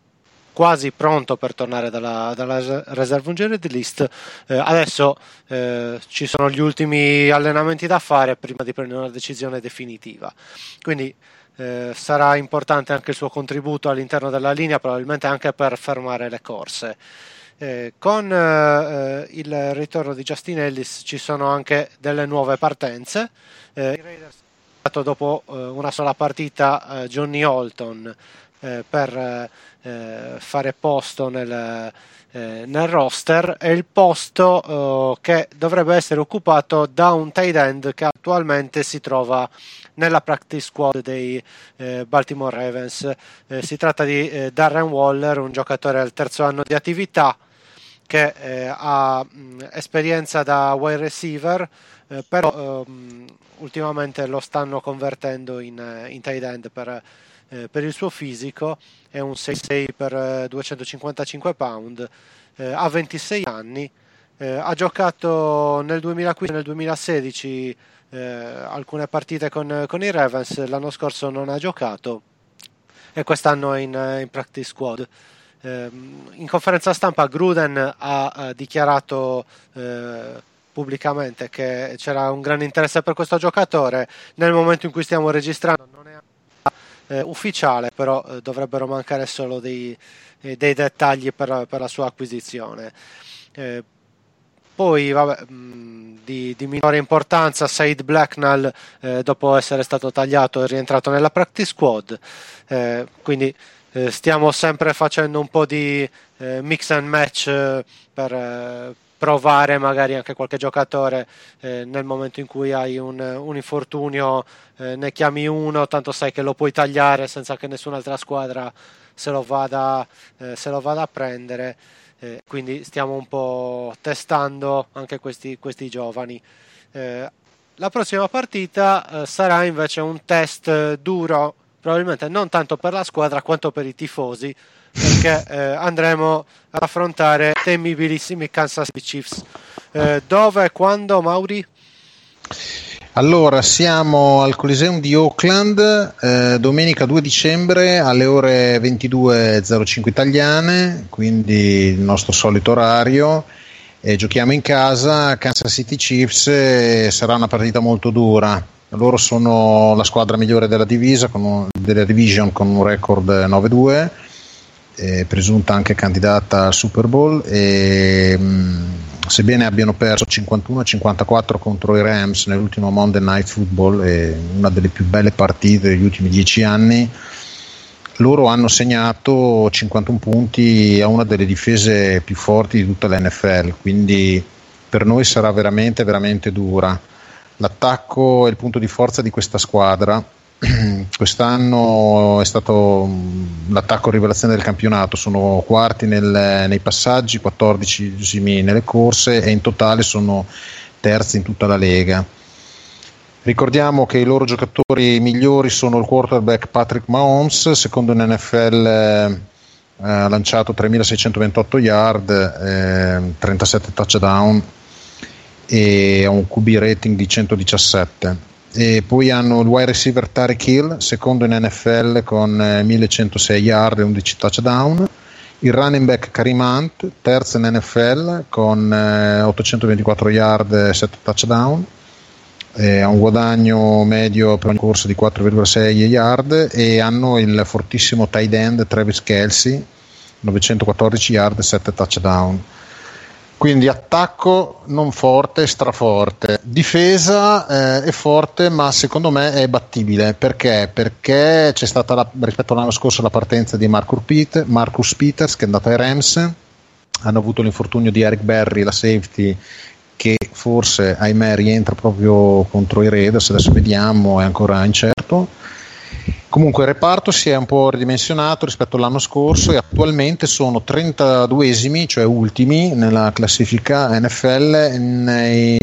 quasi pronto per tornare dalla, dalla reserve injured list. Eh, adesso eh, ci sono gli ultimi allenamenti da fare prima di prendere una decisione definitiva, quindi Eh, sarà importante anche il suo contributo all'interno della linea, probabilmente anche per fermare le corse. Eh, con eh, il ritorno di Justin Ellis ci sono anche delle nuove partenze. Eh, I Raiders hanno dato dopo eh, una sola partita eh, Johnny Holton eh, per eh, fare posto nel, eh, nel roster, è il posto eh, che dovrebbe essere occupato da un tight end che attualmente si trova nella practice squad dei eh, Baltimore Ravens. Eh, si tratta di eh, Darren Waller, un giocatore al terzo anno di attività che eh, ha mh, esperienza da wide receiver, eh, però ehm, ultimamente lo stanno convertendo in, in tight end per, eh, per il suo fisico. È un sei sei per eh, duecentocinquantacinque pound, eh, ha ventisei anni, eh, ha giocato nel duemilaquindici e nel duemilasedici Eh, alcune partite con, con i Ravens. L'anno scorso non ha giocato e quest'anno è in, in practice squad. Eh, in conferenza stampa Gruden ha, ha dichiarato eh, pubblicamente che c'era un grande interesse per questo giocatore. Nel momento in cui stiamo registrando non è eh, ufficiale, però eh, dovrebbero mancare solo dei, eh, dei dettagli per, per la sua acquisizione. Eh, Poi vabbè, mh, di, di minore importanza Said Blacknall, eh, dopo essere stato tagliato, è rientrato nella practice squad, eh, quindi eh, stiamo sempre facendo un po' di eh, mix and match eh, per eh, provare magari anche qualche giocatore. Eh, nel momento in cui hai un, un infortunio, eh, ne chiami uno, tanto sai che lo puoi tagliare senza che nessun'altra squadra se lo vada, eh, se lo vada a prendere. Eh, quindi stiamo un po' testando anche questi, questi giovani. Eh, la prossima partita eh, sarà invece un test eh, duro, probabilmente non tanto per la squadra quanto per i tifosi, perché eh, andremo ad affrontare temibilissimi Kansas City Chiefs. Eh, dove e quando, Mauri? Allora, siamo al Coliseum di Oakland, eh, domenica due dicembre alle ore ventidue e zero cinque italiane, quindi il nostro solito orario, e giochiamo in casa. Kansas City Chiefs, eh, sarà una partita molto dura. Loro sono la squadra migliore della divisa, con un, della division, con un record nove due, eh, presunta anche candidata al Super Bowl, e mh, sebbene abbiano perso cinquantuno a cinquantaquattro contro i Rams nell'ultimo Monday Night Football, e una delle più belle partite degli ultimi dieci anni, loro hanno segnato cinquantuno punti a una delle difese più forti di tutta l'N F L, quindi per noi sarà veramente veramente dura. L'attacco è il punto di forza di questa squadra. Quest'anno è stato l'attacco rivelazione del campionato, sono quarti nel, nei passaggi, quattordicesimi nelle corse, e in totale sono terzi in tutta la Lega. Ricordiamo che i loro giocatori migliori sono il quarterback Patrick Mahomes, secondo in N F L, eh, ha lanciato tremilaseicentoventotto yard, eh, trentasette touchdown e ha un Q B rating di centodiciassette. E poi hanno il wide receiver Tyreek Hill, secondo in N F L, con eh, millecentosei yard e undici touchdown. Il running back Kareem Hunt, terzo in N F L, con eh, ottocentoventiquattro yard e sette touchdown. Eh, ha un guadagno medio per ogni corsa di quattro virgola sei yard, e hanno il fortissimo tight end Travis Kelce, novecentoquattordici yard e sette touchdown. Quindi attacco non forte, straforte. Difesa eh, è forte, ma secondo me è battibile. Perché? Perché c'è stata la, rispetto all'anno scorso, la partenza di Marcus Peters, Marcus Peters che è andato ai Rams, hanno avuto l'infortunio di Eric Berry, la safety, che forse ahimè rientra proprio contro i Raiders, adesso vediamo, è ancora incerto. Comunque il reparto si è un po' ridimensionato rispetto all'anno scorso e attualmente sono trentaduesimi, cioè ultimi nella classifica N F L nei,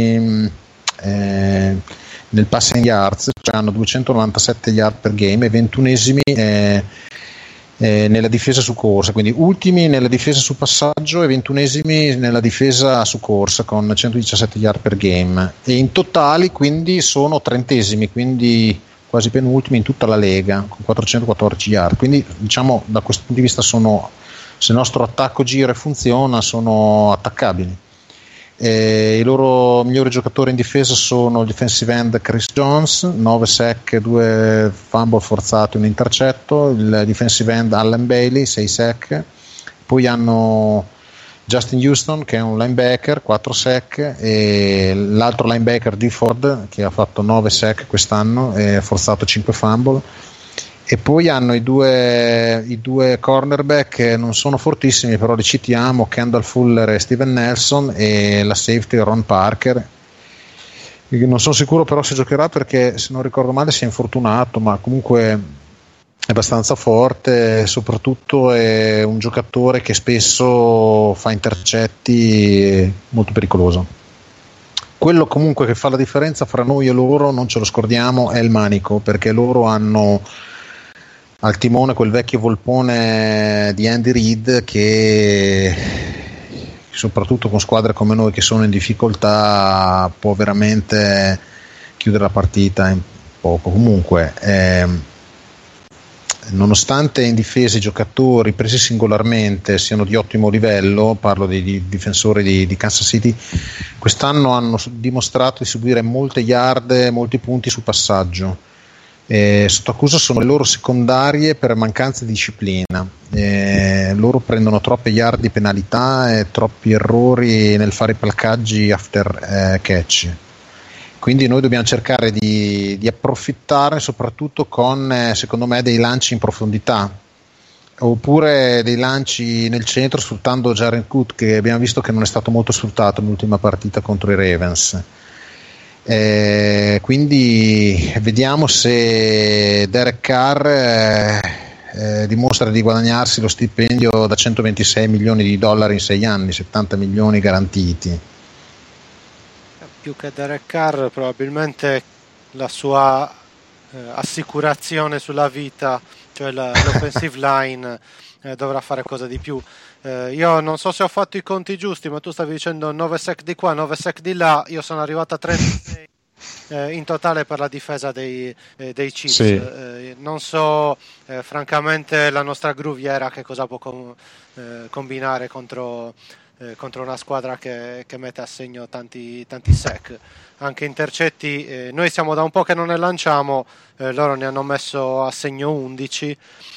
eh, nel passing yards, cioè hanno duecentonovantasette yard per game, e ventunesimi eh, eh, nella difesa su corsa, quindi ultimi nella difesa su passaggio e ventunesimi nella difesa su corsa con centodiciassette yard per game, e in totali quindi sono trentesimi, quindi quasi penultimi in tutta la Lega con quattrocentoquattordici yard, quindi diciamo da questo punto di vista sono, se il nostro attacco gira e funziona, sono attaccabili. E i loro migliori giocatori in difesa sono il defensive end Chris Jones, nove sack, due fumble forzati, un intercetto, il defensive end Allen Bailey, sei sack, poi hanno Justin Houston che è un linebacker, quattro sack, e l'altro linebacker DeFord che ha fatto nove sack quest'anno e ha forzato cinque fumble, e poi hanno i due, i due cornerback che non sono fortissimi, però li citiamo, Kendall Fuller e Steven Nelson, e la safety Ron Parker. Non sono sicuro però se giocherà, perché se non ricordo male si è infortunato, ma comunque è abbastanza forte, soprattutto è un giocatore che spesso fa intercetti, molto pericoloso. Quello comunque che fa la differenza fra noi e loro, non ce lo scordiamo, è il manico, perché loro hanno al timone quel vecchio volpone di Andy Reid che, soprattutto con squadre come noi che sono in difficoltà, può veramente chiudere la partita in poco. Comunque ehm, nonostante in difesa i giocatori presi singolarmente siano di ottimo livello, parlo dei, dei difensori di, di Kansas City, quest'anno hanno dimostrato di subire molte yard, molti punti sul passaggio. Eh, sotto accusa sono le loro secondarie per mancanza di disciplina, eh, loro prendono troppe yard di penalità e troppi errori nel fare i placcaggi after eh, catch, quindi noi dobbiamo cercare di, di approfittare soprattutto con eh, secondo me dei lanci in profondità, oppure dei lanci nel centro sfruttando Jaren Cook, che abbiamo visto che non è stato molto sfruttato nell'ultima partita contro i Ravens. Eh, quindi vediamo se Derek Carr eh, eh, dimostra di guadagnarsi lo stipendio da centoventisei milioni di dollari in sei anni, settanta milioni garantiti. Più che Derek Carr, probabilmente la sua eh, assicurazione sulla vita, cioè la, l'offensive line, eh, dovrà fare cosa di più. Eh, io non so se ho fatto i conti giusti, ma tu stavi dicendo nove sack di qua, nove sack di là, io sono arrivato a trentasei eh, in totale per la difesa dei, eh, dei Chiefs. Sì. Eh, non so eh, francamente la nostra gruviera che cosa può com- eh, combinare contro, eh, contro una squadra che, che mette a segno tanti, tanti sack, anche intercetti. Eh, noi siamo da un po' che non ne lanciamo, eh, loro ne hanno messo a segno undici.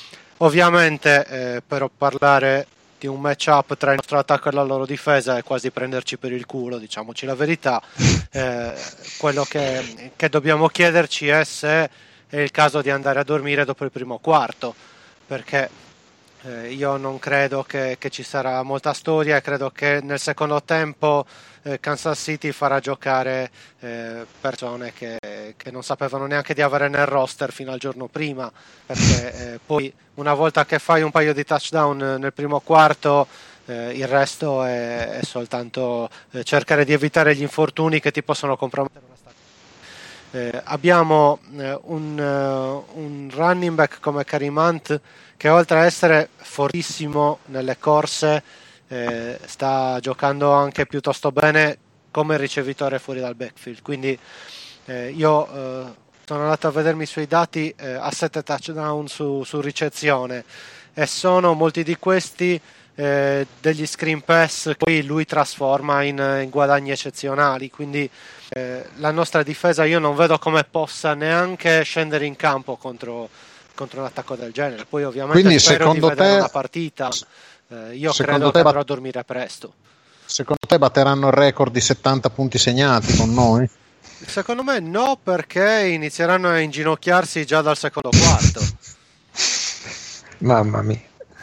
Ovviamente eh, per parlare di un match up tra il nostro attacco e la loro difesa è quasi prenderci per il culo, diciamoci la verità. Eh, quello che, che dobbiamo chiederci è se è il caso di andare a dormire dopo il primo quarto, perché eh, io non credo che, che ci sarà molta storia, e credo che nel secondo tempo eh, Kansas City farà giocare eh, persone che, che non sapevano neanche di avere nel roster fino al giorno prima, perché eh, poi una volta che fai un paio di touchdown nel primo quarto, eh, il resto è, è soltanto eh, cercare di evitare gli infortuni che ti possono compromettere una stagione. Eh, abbiamo eh, un, uh, un running back come Kareem Hunt che, oltre a essere fortissimo nelle corse, eh, sta giocando anche piuttosto bene come ricevitore fuori dal backfield, quindi eh, io eh, sono andato a vedermi i suoi dati, eh, a sette touchdown su, su ricezione, e sono molti di questi eh, degli screen pass che poi lui trasforma in, in guadagni eccezionali, quindi eh, la nostra difesa io non vedo come possa neanche scendere in campo contro, contro un attacco del genere. Poi ovviamente quindi, spero di vedere te, una partita, eh, io credo te, che andrò a dormire presto. Secondo te batteranno il record di settanta punti segnati con noi? Secondo me no, perché inizieranno a inginocchiarsi già dal secondo quarto. Mamma mia.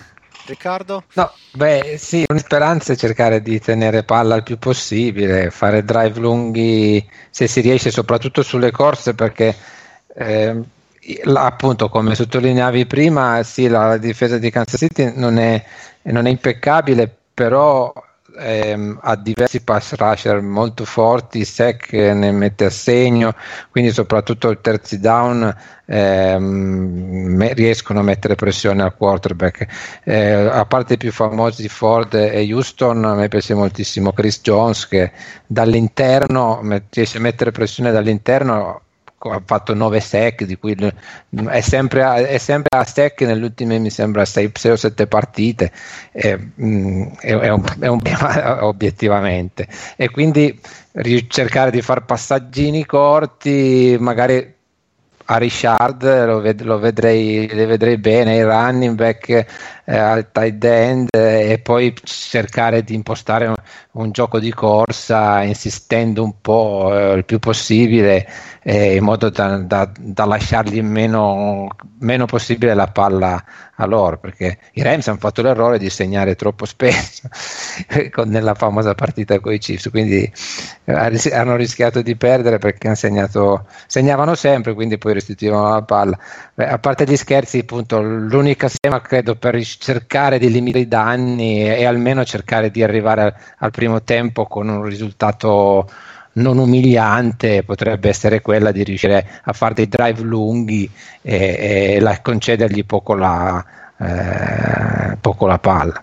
Riccardo? No, beh, sì, una speranza è cercare di tenere palla il più possibile, fare drive lunghi se si riesce, soprattutto sulle corse, perché eh, là, appunto, come sottolineavi prima, sì, la, la difesa di Kansas City non è, non è impeccabile, però ehm, ha diversi pass rusher molto forti, Sec ne mette a segno, quindi soprattutto il terzi down ehm, me, riescono a mettere pressione al quarterback. Eh, a parte i più famosi Ford e Houston, a me piace moltissimo Chris Jones, che dall'interno riesce a mettere pressione dall'interno. Ha fatto nove sack, di cui è sempre a, è sempre a sack nelle ultime, mi sembra, sei o sette partite. È, è, è un, è un problema obiettivamente, e quindi cercare di fare passaggini corti, magari a Richard lo, ved- lo vedrei, le vedrei bene, il running back eh, al tight end, eh, e poi cercare di impostare un, un gioco di corsa insistendo un po' eh, il più possibile, eh, in modo da, da, da lasciargli meno, meno possibile la palla a loro, perché i Rams hanno fatto l'errore di segnare troppo spesso nella famosa partita con i Chiefs, quindi eh, hanno rischiato di perdere perché hanno segnato, segnavano sempre, quindi poi restituivano la palla. Beh, a parte gli scherzi, appunto, l'unica schema credo per cercare di limitare i danni è almeno cercare di arrivare al, al primo tempo con un risultato non umiliante, potrebbe essere quella di riuscire a fare dei drive lunghi e, e la, concedergli poco la, eh, poco la palla.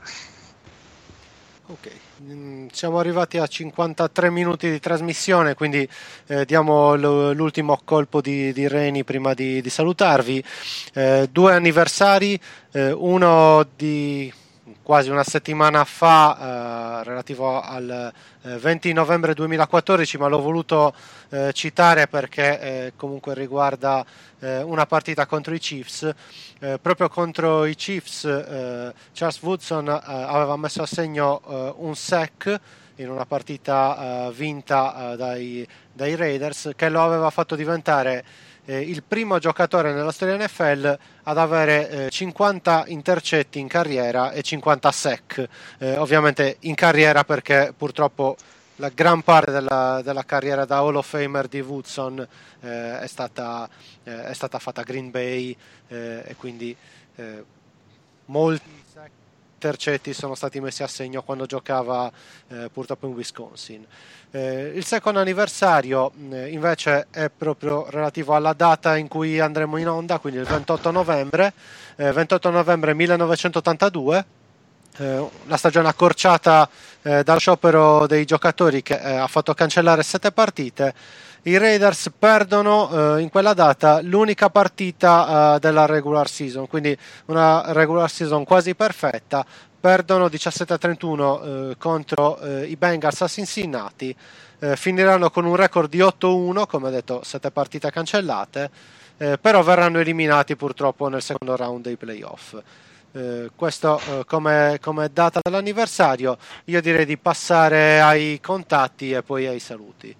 Ok, siamo arrivati a cinquantatré minuti di trasmissione, quindi eh, diamo l- l'ultimo colpo di, di reni prima di, di salutarvi. Eh, due anniversari, eh, uno di quasi una settimana fa, eh, relativo al eh, venti novembre duemilaquattordici, ma l'ho voluto eh, citare perché eh, comunque riguarda eh, una partita contro i Chiefs. Eh, proprio contro i Chiefs eh, Charles Woodson eh, aveva messo a segno eh, un sack in una partita eh, vinta eh, dai, dai Raiders, che lo aveva fatto diventare eh, il primo giocatore nella storia N F L ad avere eh, cinquanta intercetti in carriera e cinquanta sack, eh, ovviamente in carriera perché purtroppo la gran parte della, della carriera da Hall of Famer di Woodson eh, è, stata, eh, è stata fatta a Green Bay, eh, e quindi eh, molti intercetti sono stati messi a segno quando giocava eh, purtroppo in Wisconsin. Eh, il secondo anniversario eh, invece è proprio relativo alla data in cui andremo in onda, quindi il ventotto novembre, eh, ventotto novembre millenovecentottantadue. Eh, la stagione accorciata eh, dallo sciopero dei giocatori che eh, ha fatto cancellare sette partite. I Raiders perdono eh, in quella data l'unica partita eh, della regular season, quindi una regular season quasi perfetta. Perdono diciassette a trentuno eh, contro eh, i Bengals a Cincinnati. Eh, finiranno con un record di otto a uno, come detto, sette partite cancellate, eh, però verranno eliminati purtroppo nel secondo round dei playoff. Eh, questo eh, come, come data dell'anniversario. Io direi di passare ai contatti e poi ai saluti.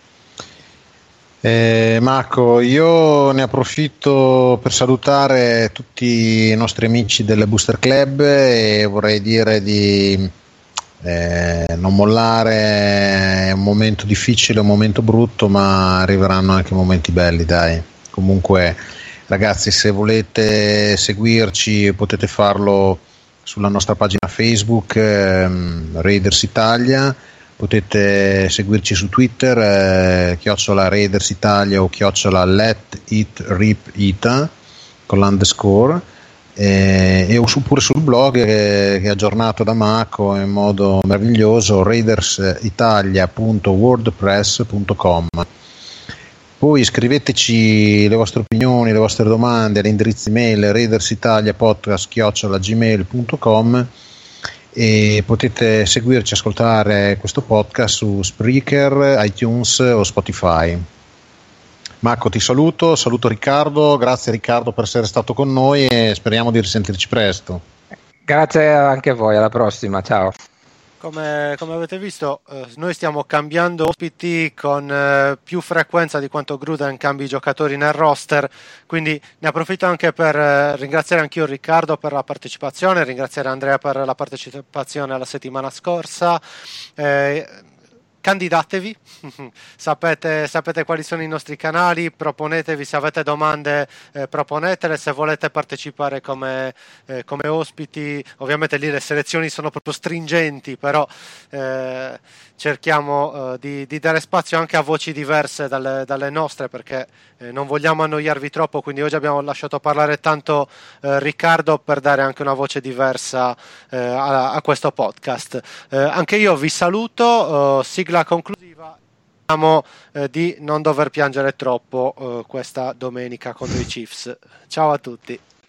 Eh, Marco, io ne approfitto per salutare tutti i nostri amici del Booster Club e vorrei dire di eh, non mollare. È un momento difficile, un momento brutto, ma arriveranno anche momenti belli, dai. Comunque, ragazzi, se volete seguirci potete farlo sulla nostra pagina Facebook, ehm, Raiders Italia. Potete seguirci su Twitter, eh, chiocciola Raiders Italia o chiocciola Let It Rip Ita con l'underscore, eh, e oppure sul blog eh, che è aggiornato da Marco in modo meraviglioso, raidersitalia punto wordpress punto com. Poi scriveteci le vostre opinioni, le vostre domande all'indirizzo email raidersitaliapodcast chiocciola gmail punto com, e potete seguirci e ascoltare questo podcast su Spreaker, iTunes o Spotify. Marco, ti saluto, saluto Riccardo, grazie Riccardo per essere stato con noi e speriamo di risentirci presto. Grazie anche a voi, alla prossima, ciao. Come, come avete visto, eh, noi stiamo cambiando ospiti con eh, più frequenza di quanto Gruden cambi i giocatori nel roster, quindi ne approfitto anche per eh, ringraziare anch'io Riccardo per la partecipazione, ringraziare Andrea per la partecipazione la settimana scorsa. Eh, Candidatevi, sapete, sapete quali sono i nostri canali, proponetevi, se avete domande eh, proponetele, se volete partecipare come, eh, come ospiti, ovviamente lì le selezioni sono proprio stringenti, però eh, cerchiamo eh, di, di dare spazio anche a voci diverse dalle, dalle nostre, perché eh, non vogliamo annoiarvi troppo, quindi oggi abbiamo lasciato parlare tanto eh, Riccardo per dare anche una voce diversa eh, a, a questo podcast. Eh, anche io vi saluto, eh, sigla conclusiva, speriamo eh, di non dover piangere troppo eh, questa domenica contro i Chiefs. Ciao a tutti.